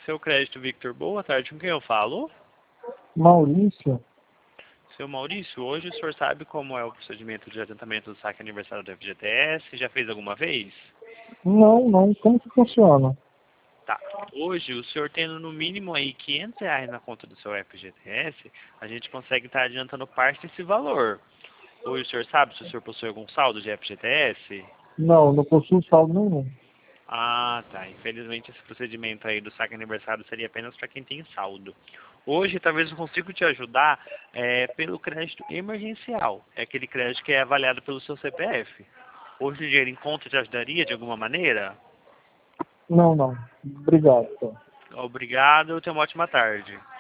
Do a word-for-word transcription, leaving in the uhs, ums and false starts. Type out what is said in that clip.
Seu crédito, Victor, boa tarde. Com quem eu falo? Maurício? Seu Maurício, hoje o senhor sabe como é o procedimento de adiantamento do saque aniversário do F G T S? Já fez alguma vez? Não, não. Como que funciona? Tá. Hoje, o senhor tendo no mínimo aí quinhentos reais na conta do seu F G T S, a gente consegue estar adiantando parte desse valor. Hoje o senhor sabe se o senhor possui algum saldo de F G T S? Não, não possuo saldo nenhum. Ah, tá. Infelizmente esse procedimento aí do saque aniversário seria apenas para quem tem saldo. Hoje talvez eu consiga te ajudar é, pelo crédito emergencial. É aquele crédito que é avaliado pelo seu C P F. Hoje o dinheiro em conta te ajudaria de alguma maneira? Não, não. Obrigado, então. Obrigado, tenha uma ótima tarde.